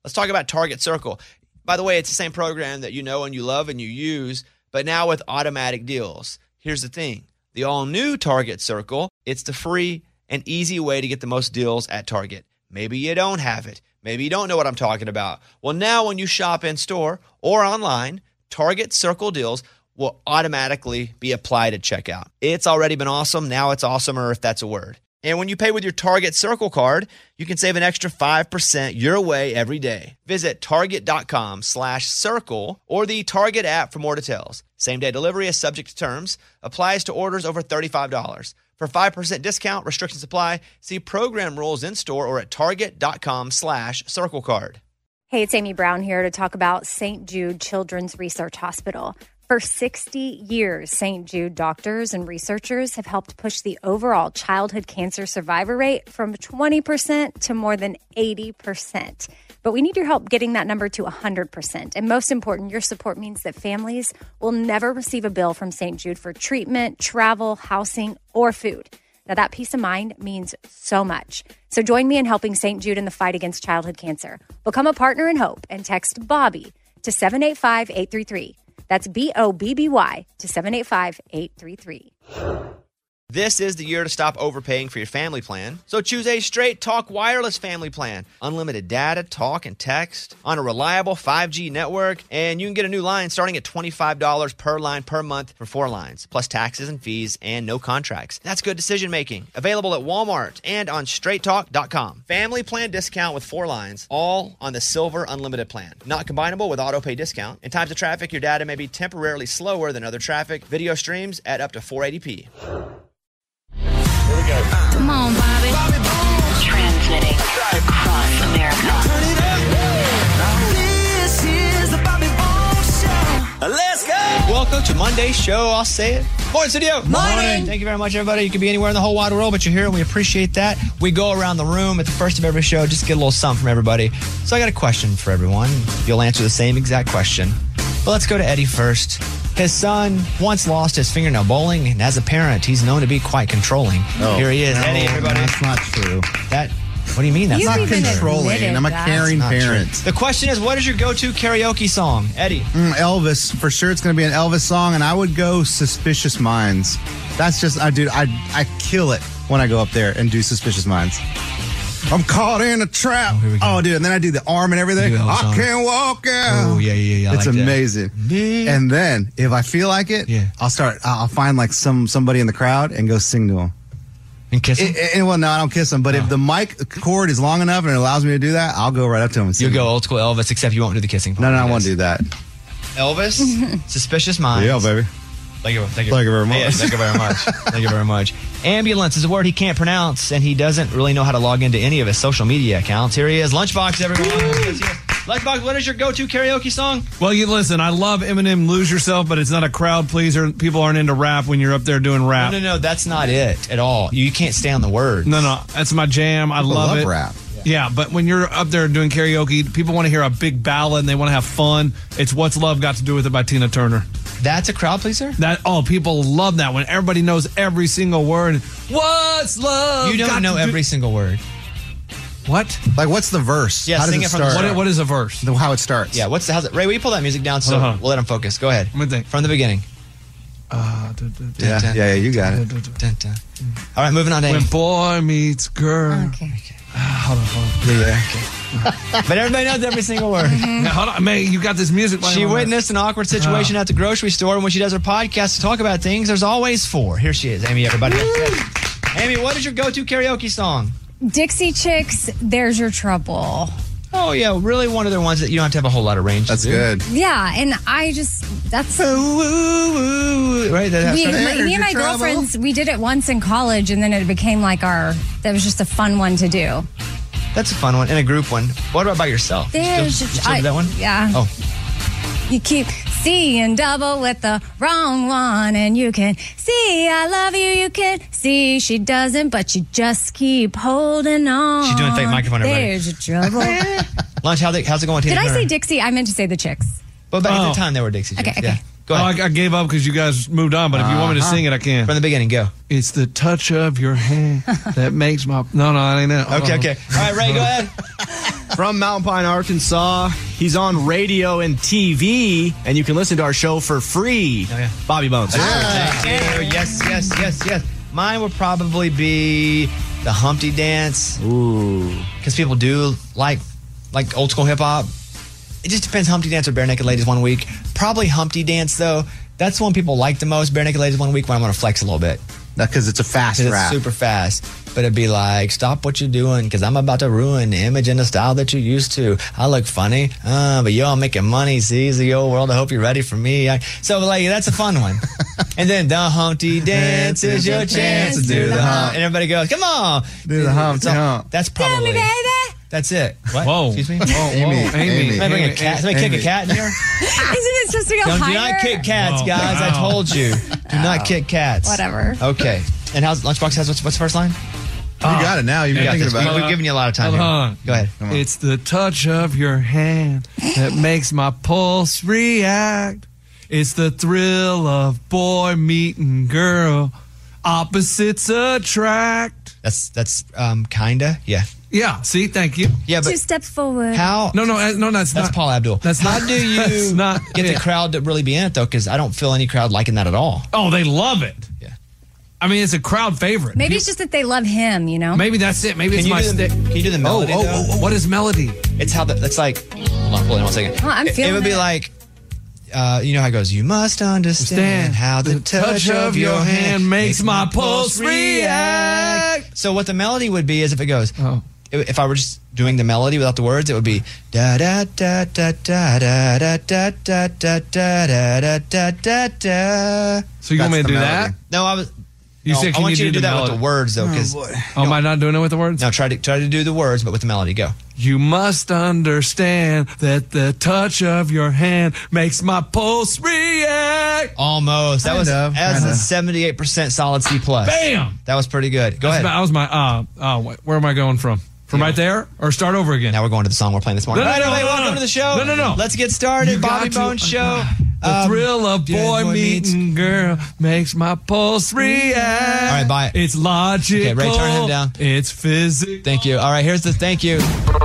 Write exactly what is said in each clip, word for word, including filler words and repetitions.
Let's talk about Target Circle. By the way, it's the same program that you know and you love and you use, but now with automatic deals. Here's the thing. The all-new Target Circle, it's the free and easy way to get the most deals at Target. Maybe you don't have it. Maybe you don't know what I'm talking about. Well, now when you shop in-store or online, Target Circle deals will automatically be applied at checkout. It's already been awesome. Now it's awesomer, if that's a word. And when you pay with your Target Circle card, you can save an extra five percent your way every day. Visit target.com slash circle or the Target app for more details. Same-day delivery is subject to terms. Applies to orders over thirty-five dollars. For five percent discount, restrictions apply. See program rules in-store or at target.com slash circle card. Hey, it's Amy Brown here to talk about Saint Jude Children's Research Hospital. For sixty years, Saint Jude doctors and researchers have helped push the overall childhood cancer survivor rate from twenty percent to more than eighty percent. But we need your help getting that number to one hundred percent. And most important, your support means that families will never receive a bill from Saint Jude for treatment, travel, housing, or food. Now, that peace of mind means so much. So join me in helping Saint Jude in the fight against childhood cancer. Become a partner in hope and text BOBBY to seven eight five, eight three three. That's B O B B Y to seven eight five, eight three three. This is the year to stop overpaying for your family plan. So choose a Straight Talk Wireless family plan. Unlimited data, talk, and text on a reliable five G network. And you can get a new line starting at twenty-five dollars per line per month for four lines, plus taxes and fees and no contracts. That's good decision making. Available at Walmart and on straight talk dot com. Family plan discount with four lines, all on the Silver Unlimited plan. Not combinable with auto pay discount. In times of traffic, your data may be temporarily slower than other traffic. Video streams at up to four eighty p. Here we go. Come on, Bobby. Bobby Bones. Transmitting across America. Turn it up. This is the Bobby Bones Show. Let's go. Welcome to Monday's show. I'll say it. Morning, studio. Morning. Thank you very much, everybody. You could be anywhere in the whole wide world, but you're here, and we appreciate that. We go around the room at the first of every show, just get a little something from everybody. So I got a question for everyone. You'll answer the same exact question. But let's go to Eddie first. His son once lost his fingernail bowling, and as a parent, he's known to be quite controlling. Oh, Here he is, no, Eddie, everybody. That's not true. That, what do you mean that's You not Not even controlling. admitted I'm a that. caring not true? parent. The question is, what is your go-to karaoke song, Eddie? Mm, Elvis, for sure it's going to be an Elvis song, and I would go Suspicious Minds. That's just, I do, I, I kill it when I go up there and do Suspicious Minds. I'm caught in a trap. Oh, here we go. Oh, dude, and then I do the arm and everything. You do the whole I song. can't walk out. Oh, yeah, yeah, yeah. I It's like that. amazing. Yeah. And then, if I feel like it, Yeah. I'll start, I'll find like some somebody in the crowd and go sing to them. And kiss him? It, it, well, no, I don't kiss them, but if the mic cord is long enough and it allows me to do that, I'll go right up to them and sing. You'll go old school Elvis, except you won't do the kissing part. No, no, I Yes. won't do that. Elvis, Suspicious Minds. Yeah, baby. Thank you, thank you. Thank you very much. Yeah, thank you very much. Thank you very much. Ambulance is a word he can't pronounce, and he doesn't really know how to log into any of his social media accounts. Here he is, Lunchbox, everyone. Yes, yes. Lunchbox, what is your go-to karaoke song? Well, you listen, I love Eminem Lose Yourself, but it's not a crowd pleaser. People aren't into rap when you're up there doing rap. No, no, no, that's not it at all. You can't stay on the words. No, no, that's my jam. I People love, love it. rap. Yeah, but when you're up there doing karaoke, people want to hear a big ballad and they want to have fun. It's What's Love Got to Do With It by Tina Turner. That's a crowd pleaser? That oh, people love that one. Everybody knows every single word. What's love? You don't got know to do- every single word. What? Like, what's the verse? Yeah, how does sing it it from the start? start. What? What is a verse? The- How it starts. Yeah, what's the, how's it? Ray, will you pull that music down so Uh-huh. we'll let him focus? Go ahead. Let me think. From the beginning. Uh, duh, duh, duh. Yeah, Dun, yeah, yeah, you got it. Dun, dun. All right, moving on to When Amy. boy meets girl. Okay. Hold on, hold on. Yeah, yeah. But everybody knows every single word. Now, hold on, man. You got this music. playing She on there. witnessed an awkward situation at the grocery store, and when she does her podcast to talk about things, there's always four. Here she is, Amy, everybody. Amy, what is your go-to karaoke song? Dixie Chicks, There's Your Trouble. Oh, yeah, really one of the ones that you don't have to have a whole lot of range That's to do. good. Yeah, and I just, that's... Ooh, ooh, ooh. Right? That We, has- my, There's me and your my trouble. girlfriends, we did it once in college, and then it became like our, that was just a fun one to do. That's a fun one, and a group one. What about by yourself? You There's still, you your- still do I- that one? Yeah. Oh, You keep seeing double with the wrong one, and you can see I love you, you can see she doesn't, but you just keep holding on. She's doing fake microphone, everybody. There's your trouble. Lunch, how they, how's it going? Did Tina I Turner? say Dixie? I meant to say the Chicks. But back at Oh. the time, they were Dixie Chicks. Okay, okay. Yeah. Go Oh, ahead. I, I gave up because you guys moved on. But if you want me to sing it, I can. From the beginning, go. It's the touch of your hand that makes my. No, no, that ain't it. Okay, Uh-oh. okay. All right, Ray, go ahead. From Mountain Pine, Arkansas. He's on radio and T V, and you can listen to our show for free. Oh, yeah. Bobby Bones. Thank you. Yes, yes, yes, yes. Mine would probably be the Humpty Dance. Ooh. Because people do like like old school hip hop. It just depends. Humpty Dance or Bare Naked Ladies one week. Probably Humpty Dance, though. That's the one people like the most. Bare Naked Ladies one week when I'm going to flex a little bit. Because it's a fast It's rap. super fast. But it'd be like, stop what you're doing because I'm about to ruin the image and the style that you used to. I look funny, uh, but y'all making money. Seize the old world. I hope you're ready for me. I, so, like, that's a fun one. And then the Humpty Dance is your chance to do the hump. And everybody goes, come on. Do the Humpty So, Hump. That's probably. That's it. What? Whoa. Excuse me? Whoa, whoa. Amy, Amy. Amy. Somebody bring a Amy, cat. Somebody kick Amy. a cat in here. Isn't it supposed to go Don't, do higher? not kick cats, Oh, guys. I wow. told you. Do not kick cats. Whatever. Okay. And how's Lunchbox has what's, what's the first line? You got it now. You've You been got thinking this. about We- it. We've given you a lot of time Hold here. on. Go ahead. Come on. It's the touch of your hand that makes my pulse react. It's the thrill of boy meeting girl. Opposites attract. That's that's um kinda yeah Yeah, see, thank you. yeah. But Two steps forward. how? No, no, uh, no, that's, That's not. Paul Abdul. That's how not- do you that's not get it. the crowd to really be in it though? Because I don't feel any crowd liking that at all. Oh, they love it. Yeah. I mean, it's a crowd favorite. Maybe You- it's just that they love him, you know? maybe that's it. Maybe Can it's you, my do the, stick. can you do the Oh, melody? oh, though? oh, oh, what is melody? It's how the. It's like. Hold on, hold on one second. Oh, I'm It- feeling It would be it. like. Uh, you know how it goes. You must understand how the, touch, of your hand makes my pulse react. So what the melody would be is if it goes. Oh. If if I were just doing the melody without the words, it would be da da da da da da da da da da da da da da da. So you want me to That's the do melody. that? No, I was. You no, said, I can want you you to do do the that with melody? the words though, because Oh, am I not doing it with the words? no, try to try to do the words, but with the melody. Go. You must understand that the touch of your hand makes my pulse react. Almost. That Kind was of, that was kind a of. seventy-eight percent solid C plus. Bam! That was pretty good. Go ahead. That was my, uh, uh, wh- where am I going from? From Yeah. right there? Or start over again? Now we're going to the song we're playing this morning. No, no, All right, no, wait, no, welcome no. to the show. No, no, no. Let's get started. You Bobby got to- Bones Show. The Um, thrill of yeah, boy boy meets- meeting girl makes my pulse react. All right, bye. It's logical. Okay, Ray, turn him down. It's physical. Thank you. All right, here's the thank you.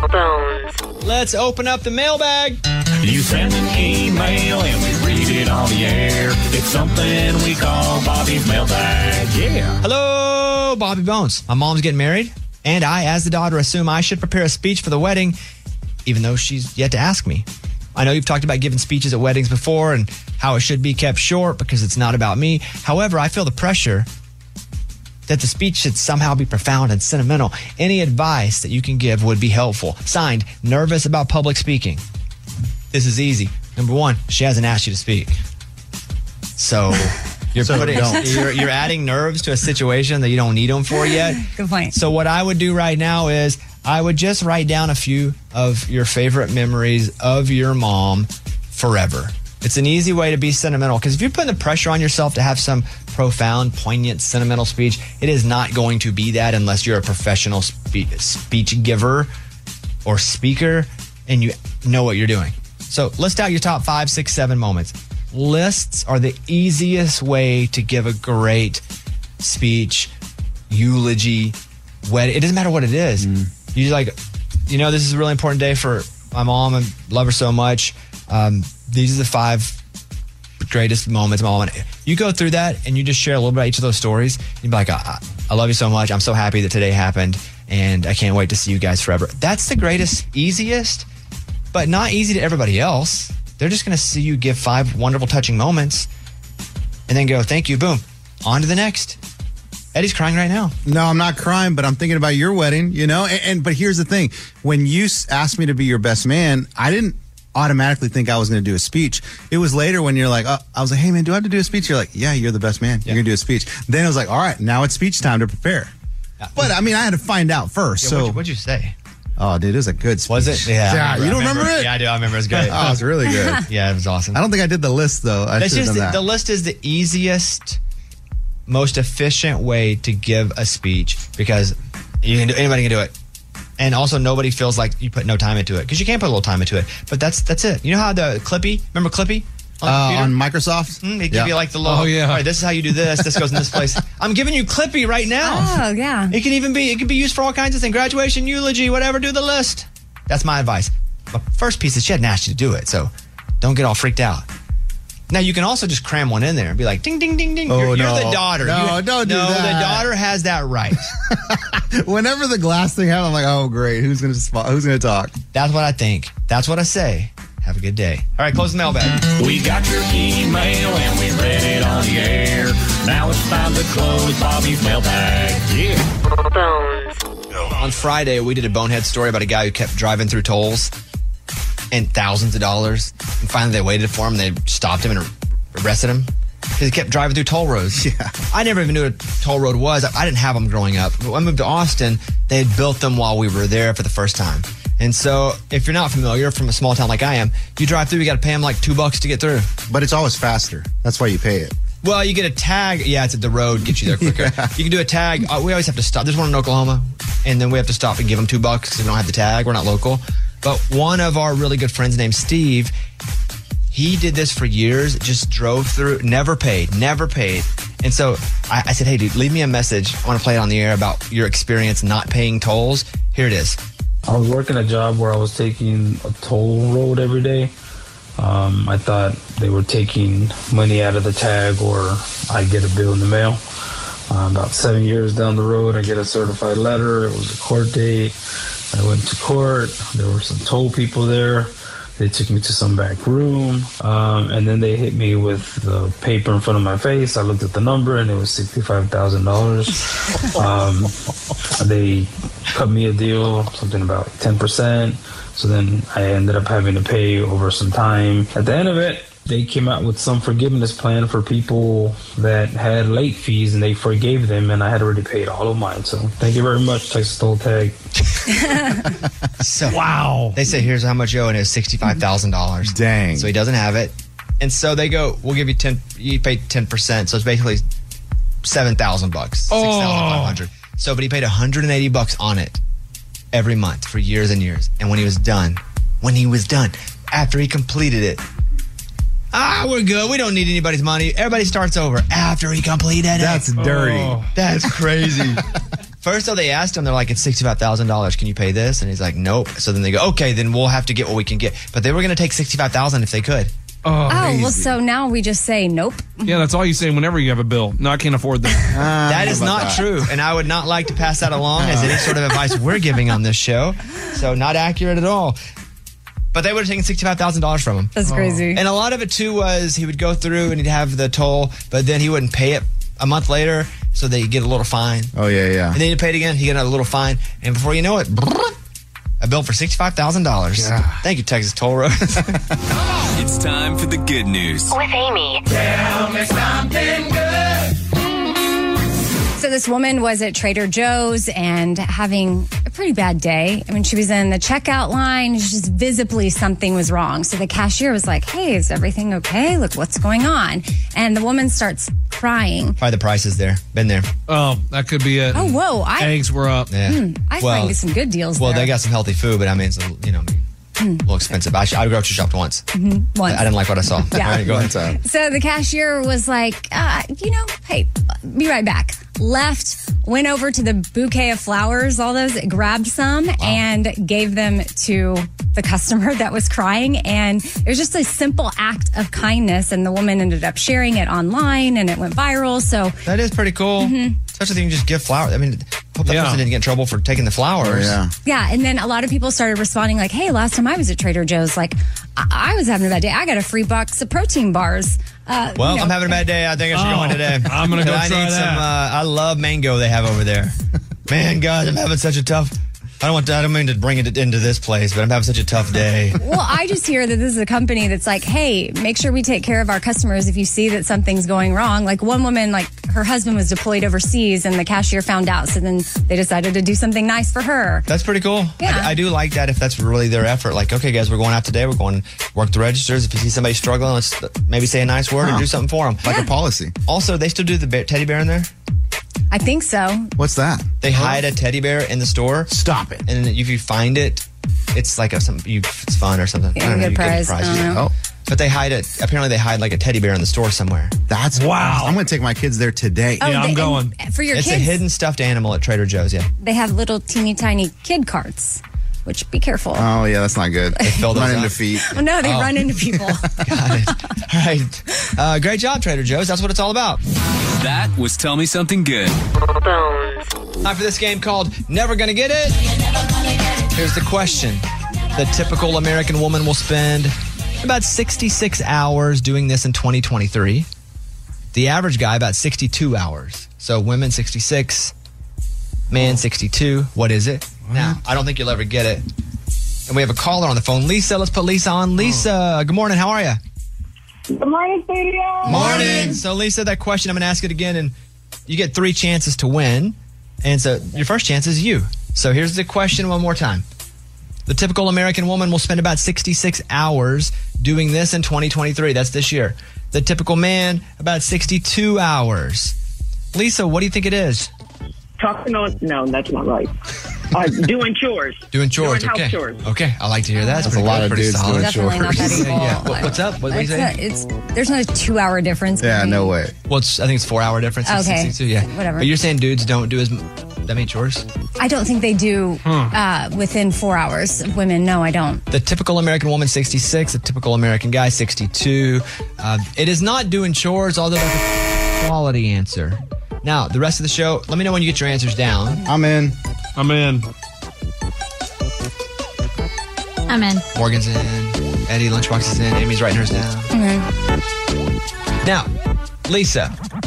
Bones. Let's open up the mailbag. You send an email and we read it on the air. It's something we call Bobby's mailbag. Yeah. Hello, Bobby Bones. My mom's getting married, and I, as the daughter, assume I should prepare a speech for the wedding, even though she's yet to ask me. I know you've talked about giving speeches at weddings before and how it should be kept short because it's not about me. However, I feel the pressure that the speech should somehow be profound and sentimental. Any advice that you can give would be helpful. Signed, nervous about public speaking. This is easy. Number one, she hasn't asked you to speak. So you're So putting, don't. you're, you're adding nerves to a situation that you don't need them for yet. Good point. So what I would do right now is I would just write down a few of your favorite memories of your mom forever. It's an easy way to be sentimental because if you're putting the pressure on yourself to have some profound, poignant, sentimental speech, it is not going to be that unless you're a professional spe- speech giver or speaker and you know what you're doing. So list out your top five, six, seven moments. Lists are the easiest way to give a great speech, eulogy, wedding. It doesn't matter what it is. You like, you know, this is a really important day for my mom. I love her so much. Um, these are the five greatest moments of my mom. You go through that and you just share a little bit about each of those stories. You'd be like, I, I love you so much. I'm so happy that today happened and I can't wait to see you guys forever. That's the greatest, easiest, but not easy to everybody else. They're just going to see you give five wonderful, touching moments and then go, thank you, boom, on to the next. Eddie's crying right now. No, I'm not crying, but I'm thinking about your wedding, you know? And, and but here's the thing. When you s- asked me to be your best man, I didn't automatically think I was going to do a speech. It was later when you're like, oh, I was like, hey, man, do I have to do a speech? You're like, yeah, you're the best man. You're going to do a speech. Then it was like, all right, now it's speech time to prepare. But, I mean, I had to find out first. Yeah, so, what'd, you, what'd you say? oh, dude, it was a good speech. Was it? Yeah. Yeah, I you don't I remember, it? Yeah, I do. I remember. It was great. Oh, it was really good. Yeah, it was awesome. I don't think I did the list, though. I That's should have just done the, that. the list is the easiest, most efficient way to give a speech because you can do, anybody can do it, and also nobody feels like you put no time into it because you can put a little time into it. But that's that's it. You know how the Clippy? Remember Clippy? On, the Uh, computer? on Microsoft? Mm, they give Yeah. you like the little. Oh, yeah. All right, this is how you do this. This goes in this place. I'm giving you Clippy right now. Oh, yeah. It can even be. It can be used for all kinds of things. Graduation, eulogy, whatever. Do the list. That's my advice. But first piece is she hadn't asked you to do it, so don't get all freaked out. Now, you can also just cram one in there and be like, ding, ding, ding, ding. Oh, you're, no. you're the daughter. No, you, don't do no, that. the daughter has that right. Whenever the glass thing happens, I'm like, oh, great. Who's going to who's gonna talk? That's what I think. That's what I say. Have a good day. All right, close the mailbag. We got your email and we read it on the air. Now it's time to close Bobby's mailbag. Yeah. Bones. On Friday, we did a bonehead story about a guy who kept driving through tolls and thousands of dollars. And finally, they waited for him. They stopped him and arrested him because he kept driving through toll roads. Yeah. I never even knew what a toll road was. I didn't have them growing up. When I moved to Austin, they had built them while we were there for the first time. And so, if you're not familiar, from a small town like I am, you drive through, you got to pay them like two bucks to get through. But it's always faster. That's why you pay it. Well, you get a tag. Yeah, it's at the road, gets you there quicker. Yeah. You can do a tag. Uh, we always have to stop. There's one in Oklahoma, and then we have to stop and give them two bucks because we don't have the tag. We're not local. But one of our really good friends named Steve, he did this for years, just drove through, never paid, never paid. And so I, I said, hey, dude, leave me a message. I want to play it on the air about your experience not paying tolls. Here it is. I was working a job where I was taking a toll road every day. Um, I thought they were taking money out of the tag or I get a bill in the mail. Uh, about seven years down the road, I get a certified letter. It was a court date. I went to court. There were some toll people there. They took me to some back room, um, and then they hit me with the paper in front of my face. I looked at the number, and it was sixty-five thousand dollars. Um, they cut me a deal, something about ten percent. So then I ended up having to pay over some time. At the end of it, they came out with some forgiveness plan for people that had late fees, and they forgave them, and I had already paid all of mine. So thank you very much, Texas Toll Tag. So, wow. They say, here's how much you owe, and it's sixty-five thousand dollars. Dang. So he doesn't have it. And so they go, we'll give you ten, you pay ten percent. So it's basically seven thousand bucks, Oh. six thousand five hundred. So, but he paid one hundred eighty bucks on it every month for years and years. And when he was done, when he was done, after he completed it, ah, we're good. We don't need anybody's money. Everybody starts over after he completed it. That's dirty. Oh. That's crazy. First, though, they asked him, they're like, it's sixty-five thousand dollars. Can you pay this? And he's like, nope. So then they go, okay, then we'll have to get what we can get. But they were going to take sixty-five thousand dollars if they could. Oh, Oh, well, so now we just say nope. yeah, that's all you say whenever you have a bill. No, I can't afford that. That is not that? true. And I would not like to pass that along as any sort of advice we're giving on this show. So not accurate at all. But they would have taken sixty-five thousand dollars from him. That's crazy. And a lot of it, too, was he would go through and he'd have the toll, but then he wouldn't pay it a month later, so they get a little fine. Oh, yeah, yeah. And then he'd pay it again, he'd get a little fine. And before you know it, a bill for sixty-five thousand dollars. Yeah. Thank you, Texas Toll Road. It's time for the good news. With Amy. Tell me something good. So this woman was at Trader Joe's and having a pretty bad day. I mean, she was in the checkout line. Just visibly something was wrong. So the cashier was like, hey, is everything okay? Look, what's going on? And the woman starts crying. Probably the price is there. Been there. Oh, that could be it. Oh, whoa. I, Eggs were up. Yeah. I find some good deals Well, there. they got some healthy food, but I mean, it's a, you know, a little expensive. I, sh- I grocery shopped once. Once. I didn't like what I saw. Yeah. All right, go One ahead. time. So the cashier was like, uh, you know, hey, be right back. Left, went over to the bouquet of flowers, all those, grabbed some and gave them to the customer that was crying. And it was just a simple act of kindness. And the woman ended up sharing it online and it went viral. So That is pretty cool. Mm-hmm. Such a thing, you just give flowers. I mean, hope that Yeah. person didn't get in trouble for taking the flowers. Oh, yeah. yeah. And then a lot of people started responding like, hey, last time I was at Trader Joe's, like I, I was having a bad day. I got a free box of protein bars. Uh, Well, you know, I'm having a bad day. I think I should go Oh, in today. I'm gonna go I try need that. some. Uh, I love mango they have over there. Man, guys, I'm having such a tough. I don't want. To, I don't mean to bring it into this place, but I'm having such a tough day. Well, I just hear that this is a company that's like, hey, make sure we take care of our customers if you see that something's going wrong. Like one woman, like her husband was deployed overseas and the cashier found out. So then they decided to do something nice for her. That's pretty cool. Yeah. I, I do like that if that's really their effort. Like, okay, guys, we're going out today. We're going to work the registers. If you see somebody struggling, let's maybe say a nice word or Huh. do something for them. Like a policy. Also, they still do the bear, teddy bear in there. I think so. What's that? They hide a teddy bear in the store. Stop it. And then if you find it, it's like a, some you, it's fun or something. Yeah, I don't know, good you get a prize. I don't know. Oh, But they hide it. Apparently, they hide like a teddy bear in the store somewhere. that's Wow. I'm going to take my kids there today. Oh, Yeah, I'm they- going. and For your It's kids, a hidden stuffed animal at Trader Joe's. Yeah. they have little teeny tiny kid carts. which be careful. Oh, yeah, that's not good. They fill those run into up. feet. Oh, no, they Oh. run into people. Got it. All right. Uh, great job, Trader Joe's. That's what it's all about. That was Tell Me Something Good. Time for this game called Never Gonna Get It. Here's the question. The typical American woman will spend about sixty-six hours doing this in twenty twenty-three. The average guy, about sixty-two hours. So women, sixty-six. Man, sixty-two. What is it? Now, I don't think you'll ever get it. And we have a caller on the phone. Lisa, let's put Lisa on. Lisa, good morning. How are you? Good morning, studio. Morning. So, Lisa, that question, I'm going to ask it again, and you get three chances to win. And so your first chance is you. So here's the question one more time. The typical American woman will spend about sixty-six hours doing this in twenty twenty-three. That's this year. The typical man, about sixty-two hours. Lisa, what do you think it is? Talking on, no, that's not right. Uh, doing chores. Doing chores, Doing house okay. chores. Okay, I like to hear that. That's, That's pretty a lot good, of pretty dudes solid. doing Definitely not that Yeah, equal. yeah. What- what's up? What, what do you It's say? not- it's, there's not a two-hour difference. Yeah, between- no way. Well, it's, I think it's four hour difference. It's Okay. sixty-two, yeah. Whatever. But you're saying dudes don't do as m- that many chores? I don't think they do uh, within four hours. Women, no, I don't. The typical American woman, sixty-six. The typical American guy, sixty-two. Uh, it is not doing chores, although that's a quality answer. Now, the rest of the show, let me know when you get your answers down. I'm in. I'm in. I'm in. Morgan's in. Eddie, Lunchbox is in. Amy's writing hers down. Mm-hmm. Now, Lisa,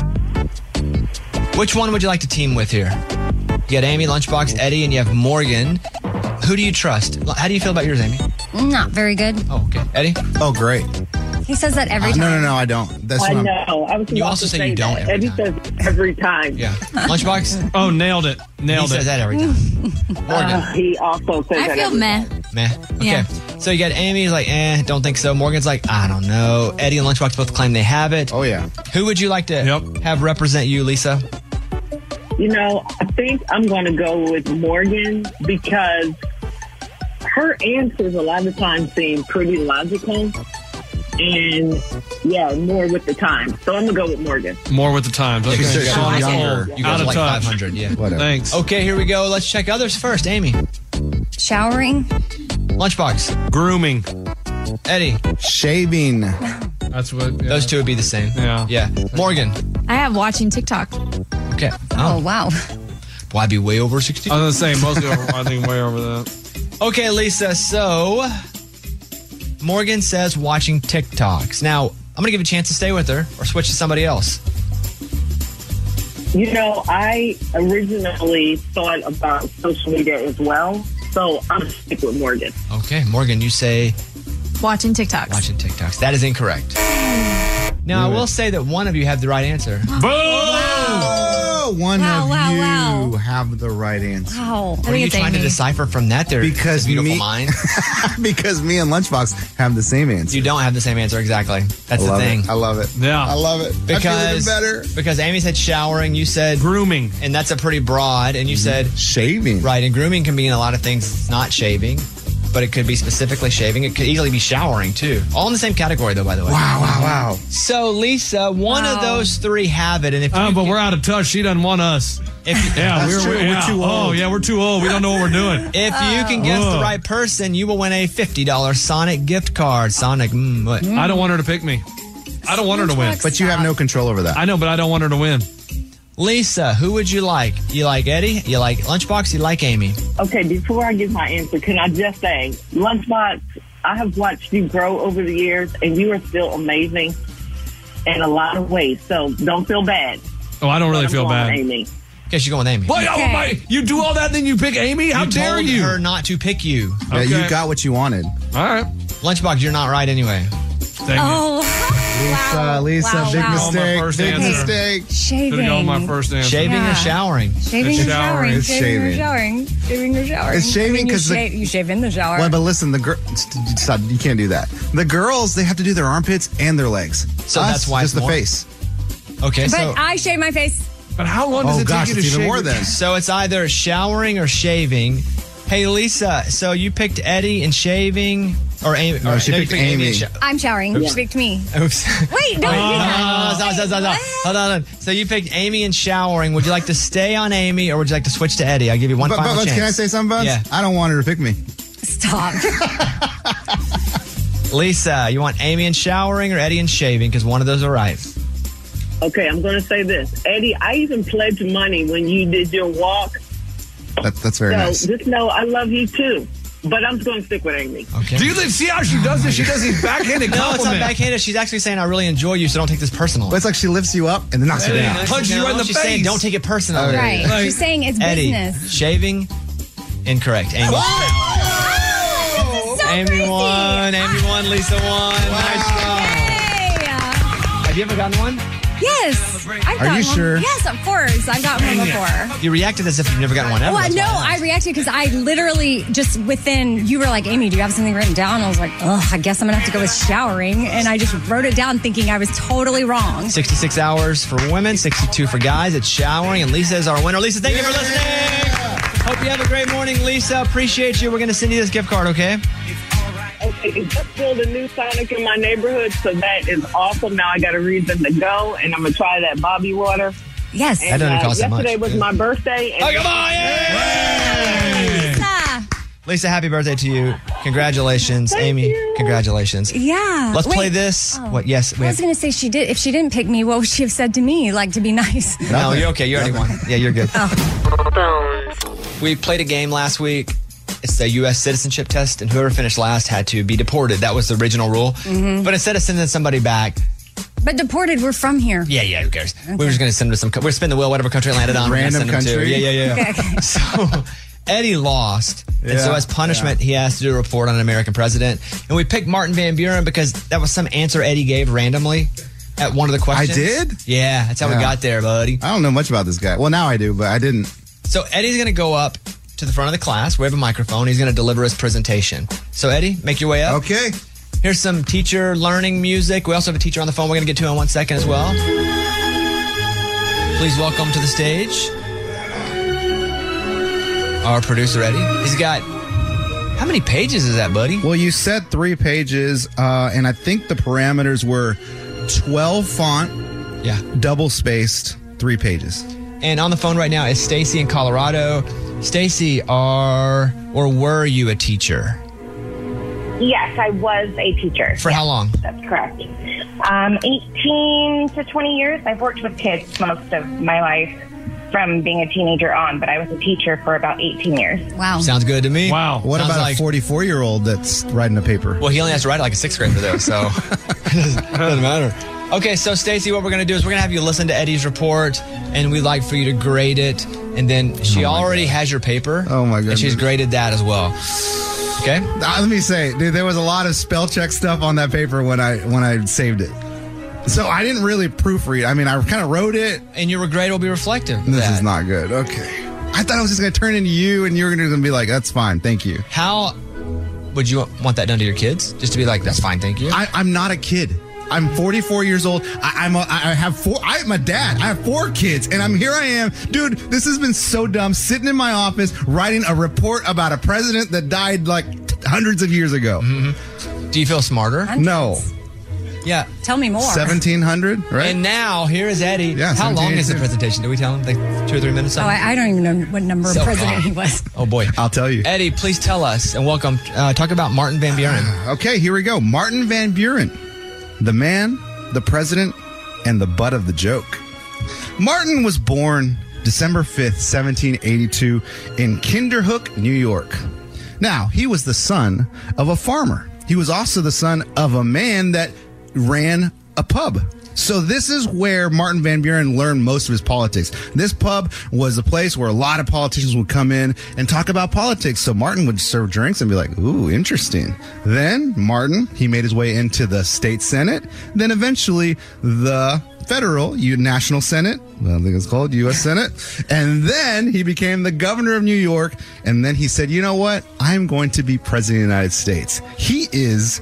which one would you like to team with here? You got Amy, Lunchbox, Eddie, and you have Morgan. Who do you trust? How do you feel about yours, Amy? Not very good. Oh, okay. Eddie? Oh, great. He says that every Uh, time. no, no, no, I don't. That's I what I'm, know. I was You about also to say you don't that. every Eddie time. says every time. Yeah. Lunchbox? Oh, nailed it. Nailed he it. says that every time. Morgan? Uh, he also says I that feel every meh. time. Meh. Okay. Yeah. So you got Amy's like, eh, don't think so. Morgan's like, I don't know. Eddie and Lunchbox both claim they have it. oh, yeah. Who would you like to Yep. have represent you, Lisa? You know, I think I'm going to go with Morgan because her answers a lot of times seem pretty logical. And, yeah, more with the time. So I'm going to go with Morgan. More with the times. Okay. Because you're Sean's younger. old. You Out guys are of like touch. five hundred, yeah. Whatever. Thanks. Okay, here we go. Let's check others first. Amy. Showering. Lunchbox. Grooming. Eddie. Shaving. That's what. Yeah. Those two would be the same. Yeah. Yeah. Morgan. I have watching TikTok. Okay. Oh, Oh, wow. boy, I'd be way over sixty. I was going to say, mostly over, I think way over that. Okay, Lisa. So, Morgan says watching TikToks. Now, I'm going to give you a chance to stay with her or switch to somebody else. You know, I originally thought about social media as well. So I'm going to stick with Morgan. Okay, Morgan, you say Watching TikToks. watching TikToks. That is incorrect. Now, I will say that one of you have the right answer. Oh, one Wow, of wow, you wow. have the right answer. Wow. What are you it's trying to Amy. decipher from that there? Because beautiful me- mind? Because me and Lunchbox have the same answer. You don't have the same answer exactly. That's I the love thing. it. I love it. Yeah. I love it. I feel even Because better. because Amy said showering, you said Grooming. and that's a pretty broad, and you said Shaving. right. And grooming can mean a lot of things. It's not shaving, but it could be specifically shaving. It could easily be showering too. All in the same category, though. By the way. Wow, wow, wow. So Lisa, one of Wow. those three have it, and if Oh, you but can- we're out of touch. She doesn't want us. if Yeah, That's we're, true. we're, We're yeah. too Oh, old. yeah, we're too old. We don't know what we're doing. if you can guess Oh. the right person, you will win a fifty dollars Sonic gift card. Sonic, mm, what? I don't want her to pick me. I don't want her to win. But you have no control over that. I know, but I don't want her to win. Lisa, who would you like? You like Eddie? You like Lunchbox? You like Amy? Okay, before I give my answer, can I just say, Lunchbox, I have watched you grow over the years, and you are still amazing in a lot of ways. So don't feel bad. Oh, I don't really But I'm feel going bad. with Amy. Guess you're going with Amy. What? Oh, my, you do all that, then you pick Amy? How you dare told you? her not to pick you. Yeah, Okay. you got what you wanted. All right. Lunchbox, you're not right anyway. Dang Oh, Lisa, wow. Lisa, wow, big wow. mistake. Oh, my first Big answer. mistake. Shaving. Should have gone my first answer. Shaving Yeah. or showering? Shaving It's or showering. showering. It's Shaving or shaving. showering. Shaving or showering. It's shaving I mean, you 'cause the- shave, you shave in the shower. Well, but listen, the girl, stop. You can't do that. The girls, they have to do their armpits and their legs. So Us, that's why just it's the more? face. Okay, but so I shave my face. But how long does Oh it gosh, take you it's to even shave more your- then. so it's either showering or shaving. Hey, Lisa, so you picked Eddie and shaving, or Amy? No, or, she you picked and Amy. sho- I'm showering. You picked me. Oops. Wait, don't do that. Oh, no, no, no, no, no. Hold on, hold on. So you picked Amy and showering. Would you like to stay on Amy, or would you like to switch to Eddie? I'll give you one But, final but chance. can I say something, Buds? Yeah. I don't want her to pick me. Stop. Lisa, you want Amy and showering or Eddie and shaving? Because one of those are right. Okay, I'm going to say this. Eddie, I even pledged money when you did your walk. That, that's very so nice. just know I love you too. But I'm going to stick with Amy. Okay. Do you see how she does this? She does these backhanded No, it's compliments. not backhanded. She's actually saying, I really enjoy you, so don't take this personal. But it's like she lifts you up and then knocks you Hey, down. punches you right in the she's face. saying, don't take it personal. Okay. Right. Like- She's saying it's Eddie, business. shaving, incorrect. Amy, Oh, so Amy crazy. won. Amy won. Lisa won. Nice job. Hey. Have you ever gotten one? Yes. I've Are gotten you one. sure? Yes, of course. I've gotten one before. You reacted as if you've never gotten one ever. Well, That's no, why I reacted because I literally just within, you were like, Amy, do you have something written down? I was like, oh, I guess I'm going to have to go with showering. And I just wrote it down thinking I was totally wrong. sixty-six hours for women, sixty-two for guys. It's showering, and Lisa is our winner. Lisa, thank you for listening. Hope you have a great morning, Lisa. Appreciate you. We're going to send you this gift card, okay? Okay, just built a new Sonic in my neighborhood, so that is awesome. Now I got a reason to go, and I'm going to try that Bobby water. Yes. And, That doesn't cost that much. yesterday was Yeah. my birthday. And Oh, come on! Yay! Lisa. Lisa, happy birthday to you. Congratulations. Thank Amy, you. congratulations. Yeah. Let's Wait. play this. Oh. What? Yes. We I was have, going to say she did. If she didn't pick me, what would she have said to me? Like to be nice. no, you're okay. You already won. Yeah, you're good. Oh. Bones. We played a game last week. It's the U S citizenship test, and whoever finished last had to be deported. That was the original rule. Mm-hmm. But instead of sending somebody back, But deported, we're from here. yeah, yeah, who cares? We were just going to send them to some. co- We're spin the wheel, whatever country it landed on. we're gonna Random send them to. country? Yeah, yeah, yeah. Okay, okay. So Eddie lost, and so Yeah, as punishment, he has to do a report on an American president. And we picked Martin Van Buren because that was some answer Eddie gave randomly at one of the questions. did? Yeah, that's how we Yeah. got there, buddy. I don't know much about this guy. Well, now I do, but I didn't. So Eddie's going to go up to the front of the class. We have a microphone. He's going to deliver his presentation. So Eddie, make your way up. Okay. Here's some teacher learning music. We also have a teacher on the phone we're going to get to in one second as well. Please welcome to the stage our producer, Eddie. He's got, how many pages is that, buddy? Well, you said three pages, uh, and I think the parameters were twelve font, Yeah. double spaced, three pages. And on the phone right now is Stacy in Colorado. Stacy, are or were you a teacher? Yes, I was a teacher. For how long? That's correct. Um, eighteen to twenty years. I've worked with kids most of my life from being a teenager on, but I was a techer for about eighteen years. Wow. Sounds good to me. Wow. What Sounds about like- a forty-four-year-old that's writing a paper? Well, he only has to write it like a sixth grader, though, so it doesn't, doesn't matter. Okay, so Stacy, what we're going to do is we're going to have you listen to Eddie's report, and we'd like for you to grade it. And then she Oh, my already God. has your paper. Oh, my And she's goodness. graded that as well. Okay? Uh, let me say, dude, there was a lot of spell check stuff on that paper when I when I saved it. So I didn't really proofread. I mean, I kind of wrote it. And your grade will be reflective of This that. is not good. Okay. I thought I was just going to turn into you, and you were going to be like, that's fine. Thank you. How would you want that done to your kids? Just to be like, that's fine, thank you? I, I'm not a kid. I'm forty-four years old. I, I'm a, I have four. I'm a dad. I have four kids, and I'm here. I am, dude. This has been so dumb. Sitting in my office writing a report about a president that died like hundreds of years ago. Mm-hmm. Do you feel smarter? No. Yeah. Tell me more. seventeen hundred, right? And now, here is Eddie. Yeah, How long is the seventeen eighty-two. presentation? Did we tell him? Like two or three minutes? Oh, something? I, I don't even know what number of So- president oh. he was. Oh, boy. I'll tell you. Eddie, please tell us and welcome. Uh, talk about Martin Van Buren. Okay, here we go. Martin Van Buren, the man, the president, and the butt of the joke. Martin was born December fifth, seventeen eighty-two, in Kinderhook, New York. Now, he was the son of a farmer. He was also the son of a man that ran a pub. So this is where Martin Van Buren learned most of his politics. This pub was a place where a lot of politicians would come in and talk about politics. So Martin would serve drinks and be like, ooh, interesting. Then Martin, he made his way into the state senate, then eventually the federal U- National Senate, well, I think it's called U S Senate. And then he became the governor of New York. And then he said, you know what? I'm going to be president of the United States. He is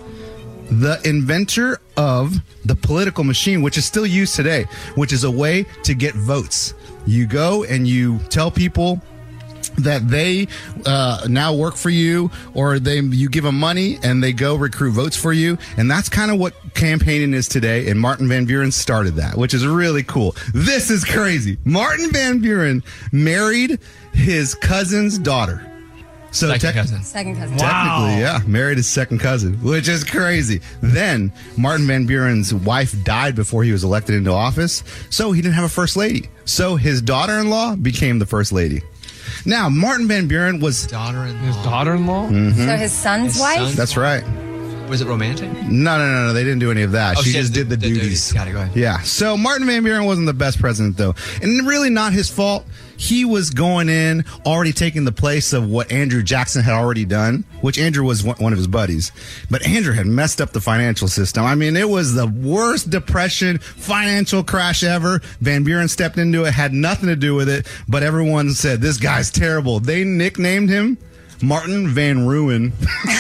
the inventor of the political machine, which is still used today, which is a way to get votes. You go and you tell people that they uh, now work for you, or they you give them money and they go recruit votes for you. And that's kind of what campaigning is today. And Martin Van Buren started that, which is really cool. This is crazy. Martin Van Buren married his cousin's daughter. So Second tec- cousin. Second cousin. Technically, yeah. Married his second cousin, which is crazy. Then Martin Van Buren's wife died before he was elected into office, so he didn't have a first lady. So his daughter-in-law became the first lady. Now, Martin Van Buren was... Daughter-in-law. His daughter-in-law? Mhm. So his son's His wife? son's That's right. Was it romantic? No, no, no, no. They didn't do any of that. Oh, she she just did did the, the duties. duties. Got it, go ahead. Yeah. So Martin Van Buren wasn't the best president, though. And really not his fault. He was going in, already taking the place of what Andrew Jackson had already done, which Andrew was one one of his buddies. But Andrew had messed up the financial system. I mean, it was the worst depression, financial crash ever. Van Buren stepped into it, had nothing to do with it. But everyone said, this guy's terrible. They nicknamed him Martin Van Ruin.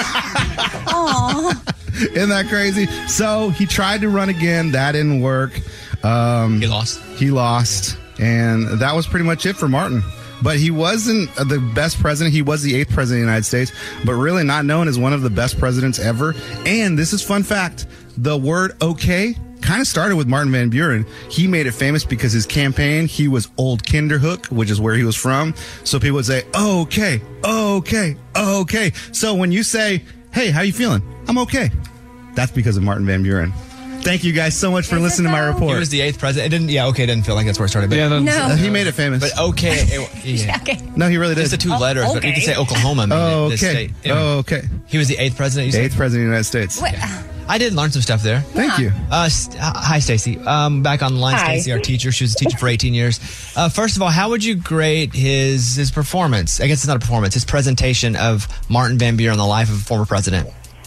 Aww. Isn't that crazy? So he tried to run again. That didn't work. Um, He lost. He lost. And that was pretty much it for Martin. But he wasn't the best president. He was the eighth president of the United States, but really not known as one of the best presidents ever. And this is fun fact. The word okay kind of started with Martin Van Buren. He made it famous because his campaign, he was Old Kinderhook, which is where he was from. So people would say, oh, okay, oh, okay, oh, okay. So when you say, hey, how you feeling? I'm okay. That's because of Martin Van Buren. Thank you guys so much for listening to my report. He was the eighth president. It didn't. Yeah, okay. It didn't feel like that's where it started. But Yeah, that's- No. Uh, he made it famous. But okay. It, yeah. Okay. no, he really did. Just the two letters, but you could say Oklahoma. Made Oh, it, this okay. state. Anyway, Oh, okay. He was the eighth president. You The said? eighth president of the United States. Wait, I did learn some stuff there. Thank you. Uh, st- uh, hi, Stacy. Um, back on the line, Hi. Stacy, our teacher. She was a teacher for eighteen years. Uh, first of all, how would you grade his his performance? I guess it's not a performance. His presentation of Martin Van Buren, the life of a former president.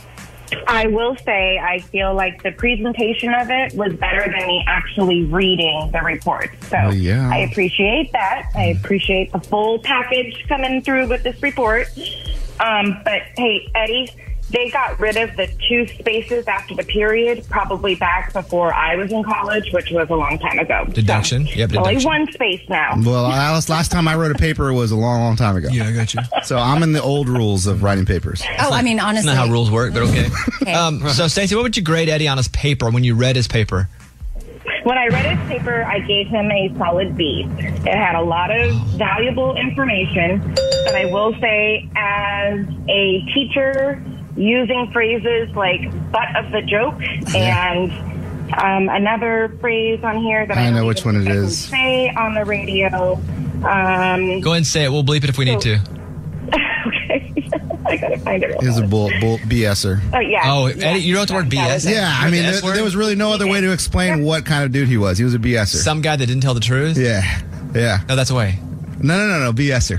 I will say I feel like the presentation of it was better than me actually reading the report. So Oh, yeah. I appreciate that. I appreciate the full package coming through with this report. Um, but hey, Eddie, they got rid of the two spaces after the period probably back before I was in college, which was a long time ago. Deduction. So, Yep, only deduction. one space now. Well, Alice, last time I wrote a paper was a long, long time ago. Yeah, I got you. So I'm in the old rules of writing papers. oh, I mean, honestly. That's not how rules work, but okay. Okay. Um, so, Stacey, what would you grade Eddie on his paper when you read his paper? When I read his paper, I gave him a solid B. It had a lot of valuable information, but I will say, as a teacher, using phrases like butt of the joke and um, another phrase on here that I, I know don't which even one it think I can is. say on the radio. Um, Go ahead and say it. We'll bleep it if we need to. okay, I gotta find it. Real He's a fast. bull, bull BSer. Oh yeah. Oh, yeah. Eddie, you wrote the word B S. Yeah, I mean, there, there was really no other way to explain what kind of dude he was. He was a BSer. Some guy that didn't tell the truth? Yeah, yeah. No, that's a way. No, no, no, no, BSer.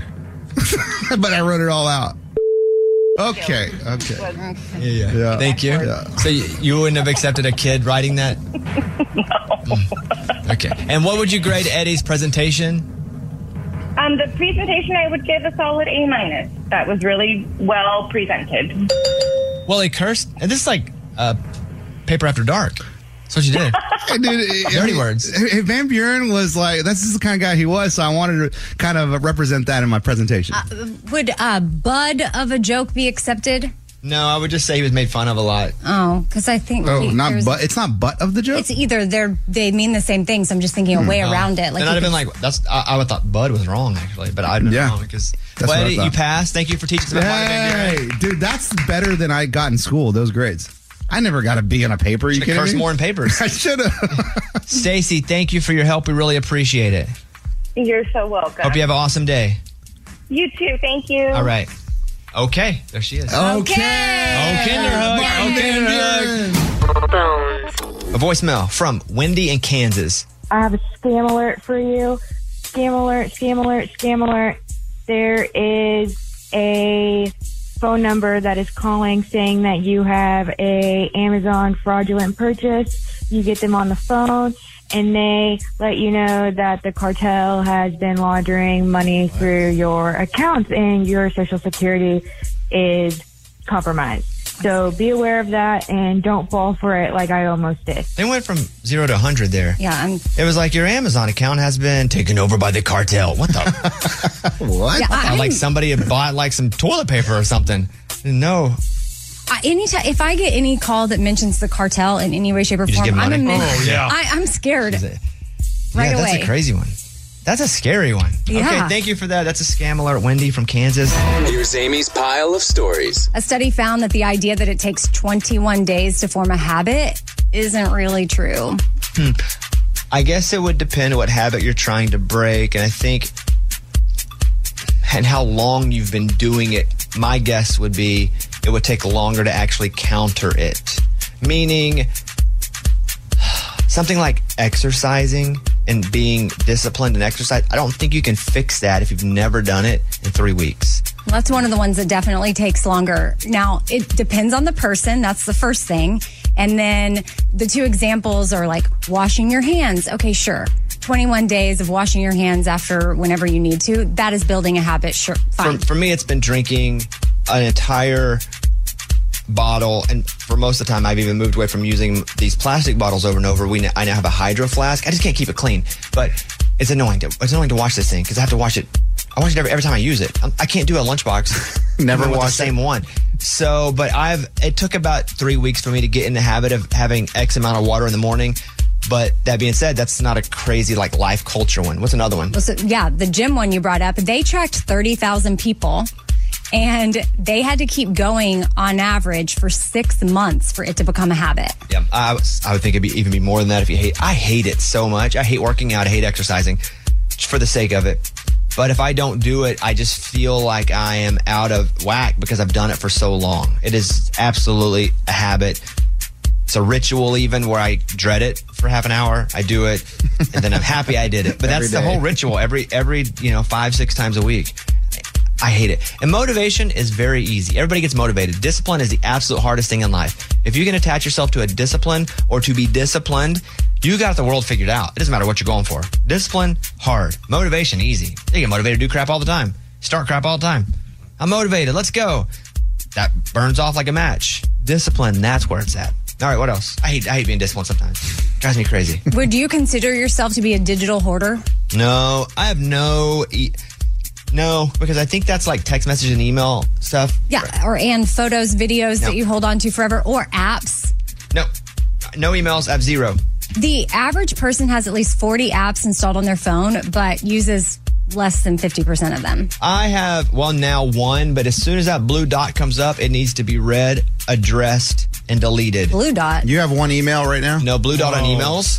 But I wrote it all out. Okay, okay. Yeah, yeah. Yeah. Thank you. Yeah. So you, you wouldn't have accepted a kid writing that? Mm. Okay. And what would you grade Eddie's presentation? Um, the presentation I would give a solid A minus. That was really well presented. Well, he cursed. And this is like uh, paper after dark. That's what you did. Hey, dude, Dirty I mean, words. hey, Van Buren was like, that's just the kind of guy he was, so I wanted to kind of represent that in my presentation. Would uh, bud of a joke be accepted? No, I would just say he was made fun of a lot. Oh, because I think oh, he- not there's- butt. It's not butt of the joke? It's either they're they mean the same thing, so I'm just thinking a way Oh. around it. Like you I'd have been could- like, that's. I, I would thought Bud was wrong actually, but I'd been Yeah. wrong because. That's Well, what I Eddie, thought. you passed. Thank you for teaching us about Martin Van Buren. Hey, dude, that's better than I got in school, those grades. I never got a B on a paper. Are you Should've kidding cursed me? more in papers. I should have. Stacy, thank you for your help. We really appreciate it. You're so welcome. Hope you have an awesome day. You too. Thank you. All right. Okay, there she is. Okay. Oh, Kinderhook. Oh, Kinderhook. A voicemail from Wendy in Kansas. I have a scam alert for you. Scam alert, scam alert, scam alert. There is a phone number that is calling saying that you have a Amazon fraudulent purchase. You get them on the phone and they let you know that the cartel has been laundering money through your accounts and your Social Security is compromised. So be aware of that and don't fall for it like I almost did. They went from zero to one hundred there. Yeah, I'm. It was like your Amazon account has been taken over by the cartel. What the? What? Yeah, I- like somebody had bought like some toilet paper or something. No. I, anytime if I get any call that mentions the cartel in any way, shape, or You just form, give I'm money? imme- Oh, yeah. I, I'm scared right yeah, away. that's a crazy one. That's a scary one. Yeah. Okay, thank you for that. That's a scam alert. Wendy from Kansas. Here's Amy's pile of stories. A study found that the idea that it takes twenty-one days to form a habit isn't really true. Hmm. I guess it would depend what habit you're trying to break. And I think, and how long you've been doing it, my guess would be it would take longer to actually counter it. Meaning, something like exercising and being disciplined in exercise, I don't think you can fix that if you've never done it in three weeks. Well, that's one of the ones that definitely takes longer. Now, it depends on the person. That's the first thing. And then the two examples are like washing your hands. Okay, sure. twenty-one days of washing your hands after whenever you need to. That is building a habit. Sure, fine. For, for me, it's been drinking an entire bottle, and for most of the time I've even moved away from using these plastic bottles over and over. We I now have a hydro flask. I just can't keep it clean, but it's annoying to, it's annoying to wash this thing because I have to wash it. I wash it every, every time I use it. I'm, I can't do a lunchbox. Never with wash the same one. So, but I've it took about three weeks for me to get in the habit of having X amount of water in the morning. But that being said, that's not a crazy like life culture one. What's another one? Well, so, yeah, the gym one you brought up, they tracked thirty thousand people. And they had to keep going on average for six months for it to become a habit. Yeah, I, was, I would think it'd be even be more than that if you hate. I hate it so much. I hate working out. I hate exercising just for the sake of it. But if I don't do it, I just feel like I am out of whack because I've done it for so long. It is absolutely a habit. It's a ritual even where I dread it for half an hour. I do it, and then I'm happy I did it. But that's the whole ritual every every you know five six times a week. I hate it. And motivation is very easy. Everybody gets motivated. Discipline is the absolute hardest thing in life. If you can attach yourself to a discipline or to be disciplined, you got the world figured out. It doesn't matter what you're going for. Discipline, hard. Motivation, easy. You get motivated to do crap all the time. Start crap all the time. I'm motivated. Let's go. That burns off like a match. Discipline, that's where it's at. All right, what else? I hate I hate being disciplined sometimes. It drives me crazy. Would you consider yourself to be a digital hoarder? No, I have no... E- No, because I think that's like text message and email stuff. Yeah, or and photos, videos No. that you hold on to forever, or apps. No, no emails. I have zero. The average person has at least forty apps installed on their phone, but uses less than fifty percent of them. I have, well, now one, but as soon as that blue dot comes up, it needs to be read, addressed, and deleted. Blue dot? You have one email right now? No, blue dot on emails.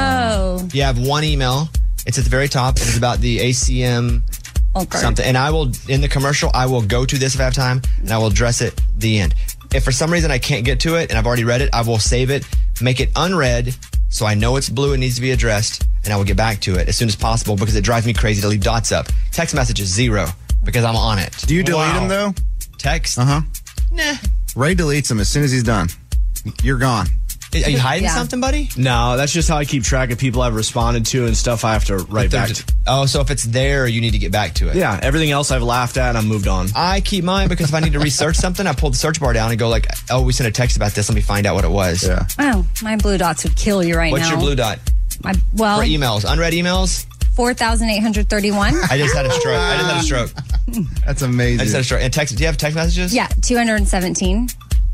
Oh. You have one email. It's at the very top. It's about the A C M Okay. something. And I will, in the commercial, I will go to this if I have time, and I will address it the end. If for some reason I can't get to it and I've already read it, I will save it, make it unread, so I know it's blue and needs to be addressed, and I will get back to it as soon as possible because it drives me crazy to leave dots up. Text messages, zero, because I'm on it. Do you delete Wow. them though? Text? Uh-huh. Nah. Ray deletes them as soon as he's done. You're gone. Are you hiding Yeah. something, buddy? No, that's just how I keep track of people I've responded to and stuff I have to write back to. Oh, so if it's there, you need to get back to it. Yeah, everything else I've laughed at and I've moved on. I keep mine because if I need to research something, I pull the search bar down and go like, oh, we sent a text about this. Let me find out what it was. Yeah. Oh, my blue dots would kill you right What's now. your blue dot? My, well, For emails. Unread emails? four thousand eight hundred thirty-one. I just had a stroke. I just had a stroke. That's amazing. I just had a stroke. And text, do you have text messages? Yeah, two hundred seventeen.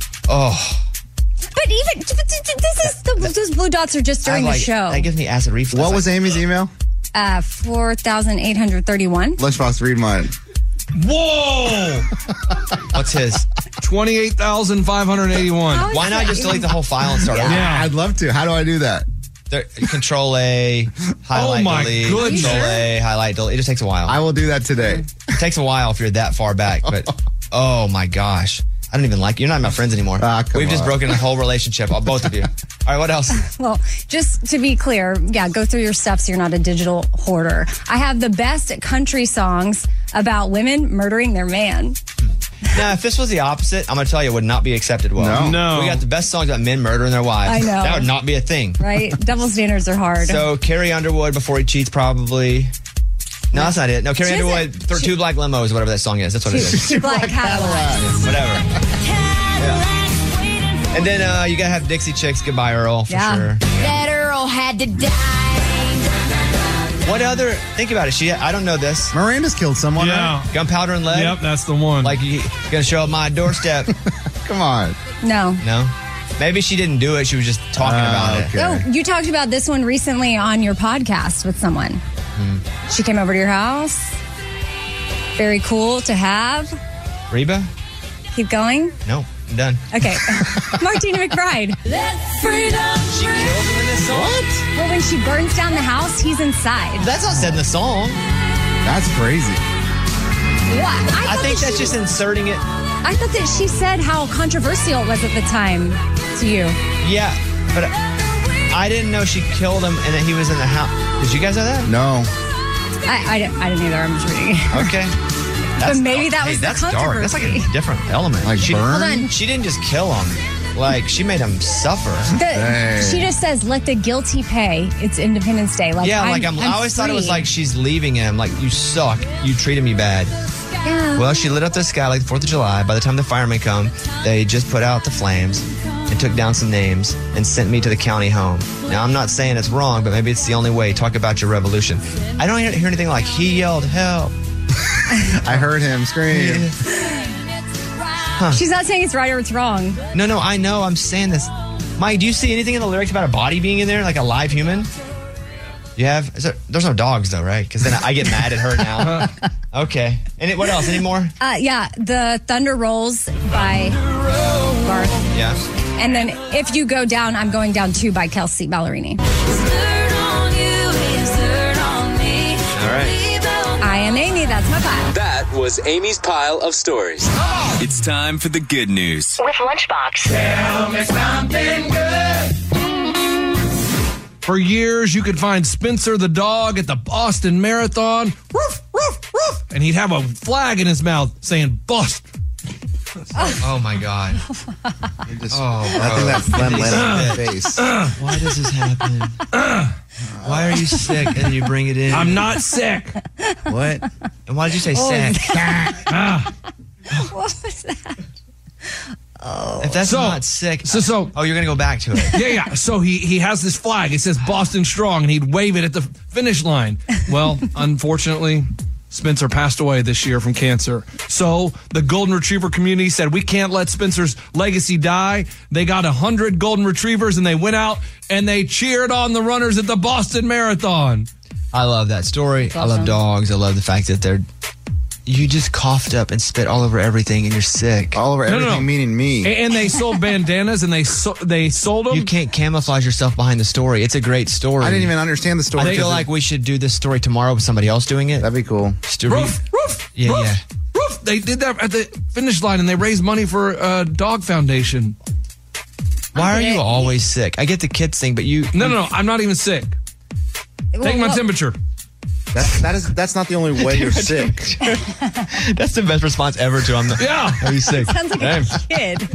Oh. But even, this is, the, those blue dots are just during I like, the show. That gives me acid reflux. What was Amy's email? Uh, four thousand eight hundred thirty-one. Lunchbox, read mine. Whoa! What's his? twenty-eight thousand five hundred eighty-one. How is Why not that just delete even- the whole file and start over? Yeah. I'd love to. How do I do that? There, control A, highlight, Oh my delete. goodness. Control A, highlight, delete. It just takes a while. I will do that today. It takes a while if you're that far back, but oh my gosh. I don't even like you. You're not my friends anymore. Ah, come We've just on. broken a whole relationship, all- both of you. All right, what else? Well, just to be clear, yeah, go through your stuff so you're not a digital hoarder. I have the best country songs about women murdering their man. Now, if this was the opposite, I'm going to tell you, it would not be accepted well. No. No. We got the best songs about men murdering their wives. I know. That would not be a thing. Right? Double standards are hard. So, Carrie Underwood, Before He Cheats, probably. No, that's not it. No, Carrie She has Underwood, a- th- she- Two Black Limos, whatever that song is. That's what it is. Two black Cadillacs. Whatever. Yeah. And then uh, you got to have Dixie Chicks, Goodbye Earl, for Yeah. sure. That Earl had to die. What other, think about it. She, I don't know this. Miranda's killed someone, Yeah. right? Gunpowder and Lead? Yep, that's the one. Like, you going to show up my doorstep? Come on. No. No? Maybe she didn't do it. She was just talking Ah, about okay. it. Oh, you talked about this one recently on your podcast with someone. Mm-hmm. She came over to your house. Very cool to have. Reba? Keep going. No, I'm done. Okay. Martina McBride. Let freedom She killed him in this song? What? Well, when she burns down the house, he's inside. That's not said in the song. That's crazy. What? I, thought think that that's she- just inserting it. I thought that she said how controversial it was at the time to you. Yeah, but I didn't know she killed him and that he was in the house. Did you guys know that? No. I, I, didn't- I didn't either. I'm just reading. Okay. But maybe that hey, was the that's dark. That's like a controversy. different element. Like she, burn? Hold on. She didn't just kill him. Like, she made him suffer. The, Dang. she just says, let the guilty pay. It's Independence Day. Like, yeah, I'm, like I'm, I'm I always thought it was free. like she's leaving him. Like, you suck. You treated me bad. Yeah. Well, she lit up the sky like the fourth of July. By the time the firemen come, they just put out the flames and took down some names and sent me to the county home. Now, I'm not saying it's wrong, but maybe it's the only way. Talk about your revolution. I don't hear, hear anything like, he yelled, help. I heard him scream. Huh. She's not saying it's right or it's wrong. No, no, I know. I'm saying this. Mike, do you see anything in the lyrics about a body being in there, like a live human? You have? Is there, there's no dogs, though, right? Because then I get mad at her now. Okay. And it, what else? Any more? Uh, yeah, the Thunder Rolls by Garth. Yeah. And then If You Go Down, I'm Going Down Too by Kelsey Ballerini. All right. I am Amy. That's my pile. That was Amy's pile of stories. It's time for the good news. With Lunchbox. Tell me something good. For years, you could find Spencer the dog at the Boston Marathon. Roof, roof, roof. And he'd have a flag in his mouth saying, Boston. Oh, my God. Just, Oh, I think that phlegm landed on my face. Why does this happen? Why are you sick and you bring it in? I'm not sick. What? And why did you say Oh, sick? Ah. What was that? Oh. If that's So- not sick. so- so- oh, you're going to go back to it. Yeah, yeah. So he, he has this flag. It says Boston Strong, and he'd wave it at the finish line. Well, unfortunately, Spencer passed away this year from cancer. So the Golden Retriever community said, we can't let Spencer's legacy die. They got one hundred Golden Retrievers, and they went out and they cheered on the runners at the Boston Marathon. I love that story. I love awesome. dogs. I love the fact that they're. You just coughed up and spit all over everything and you're sick. All over No, no, everything, no. meaning me. A- And they sold bandanas, and they so, they sold them. You can't camouflage yourself behind the story. It's a great story. I didn't even understand the story. I feel because like we should do this story tomorrow with somebody else doing it. that'd be cool. Just to read- Roof, roof, Yeah, roof, yeah. roof. They did that at the finish line, and they raised money for a dog foundation. Why are get you it. always sick? I get the kids thing, but you. No, no, no. I'm not even sick. Take Well, my well, temperature. That's that is that's not the only way you're sick. That's the best response ever to I'm. Yeah. Are you sick? Sounds like Damn. a kid.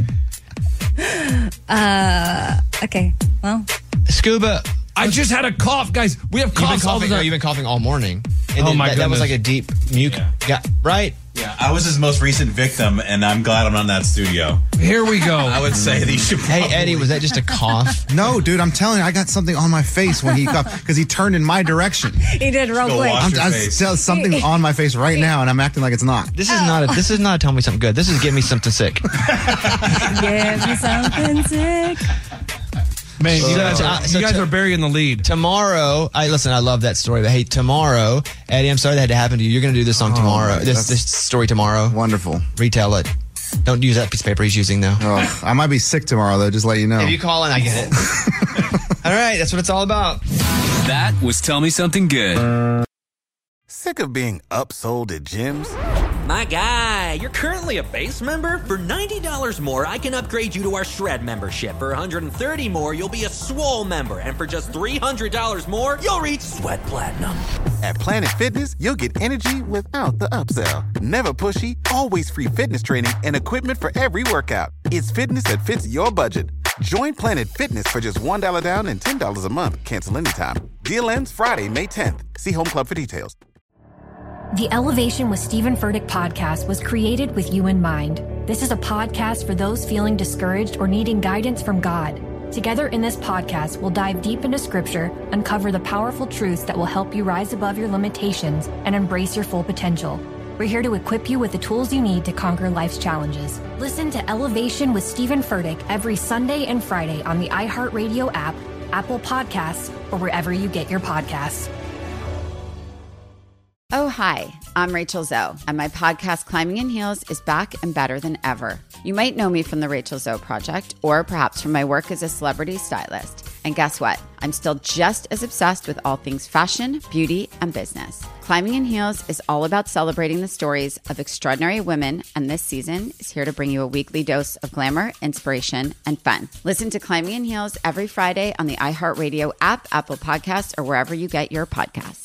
Uh, okay. Well, Scuba. I just had a cough, guys. We have You've been coughs all the coughing. No, time. you've been coughing all morning. And Oh, then my that, that was goodness. like a deep muke. Yeah. Right. Yeah, I was his most recent victim, and I'm glad I'm not in that studio. Here we go. I would say that you should. Hey Probably, Eddie, was that just a cough? No, dude, I'm telling you, I got something on my face when he coughed because he turned in my direction. he did real Go quick. wash I'm, your I face. still something on my face right now, and I'm acting like it's not. This is not a. This is not a tell me something good. This is give me something sick. Give me something sick. Man, you guys, So, are, uh, so you guys to- are burying the lead. Tomorrow, I listen. I love that story, but hey, tomorrow, Eddie, I'm sorry that had to happen to you. You're going to do this song tomorrow. This that's- this story tomorrow. Wonderful. Retell it. Don't use that piece of paper he's using though. Oh, I might be sick tomorrow, though. Just let you know. If you call in, I get it. All right, that's what it's all about. That was Tell Me Something Good. Sick of being upsold at gyms? My guy, you're currently a base member? For ninety dollars more, I can upgrade you to our Shred membership. For one hundred thirty dollars more, you'll be a Swole member. And for just three hundred dollars more, you'll reach Sweat Platinum. At Planet Fitness, you'll get energy without the upsell. Never pushy, always free fitness training and equipment for every workout. It's fitness that fits your budget. Join Planet Fitness for just one dollar down and ten dollars a month. Cancel anytime. Deal ends Friday, May tenth. See Home Club for details. The Elevation with Stephen Furtick podcast was created with you in mind. This is a podcast for those feeling discouraged or needing guidance from God. Together in this podcast, we'll dive deep into scripture, uncover the powerful truths that will help you rise above your limitations and embrace your full potential. We're here to equip you with the tools you need to conquer life's challenges. Listen to Elevation with Stephen Furtick every Sunday and Friday on the iHeartRadio app, Apple Podcasts, or wherever you get your podcasts. Oh, hi, I'm Rachel Zoe, and my podcast, Climbing in Heels, is back and better than ever. You might know me from the Rachel Zoe Project, or perhaps from my work as a celebrity stylist. And guess what? I'm still just as obsessed with all things fashion, beauty, and business. Climbing in Heels is all about celebrating the stories of extraordinary women, and this season is here to bring you a weekly dose of glamour, inspiration, and fun. Listen to Climbing in Heels every Friday on the iHeartRadio app, Apple Podcasts, or wherever you get your podcasts.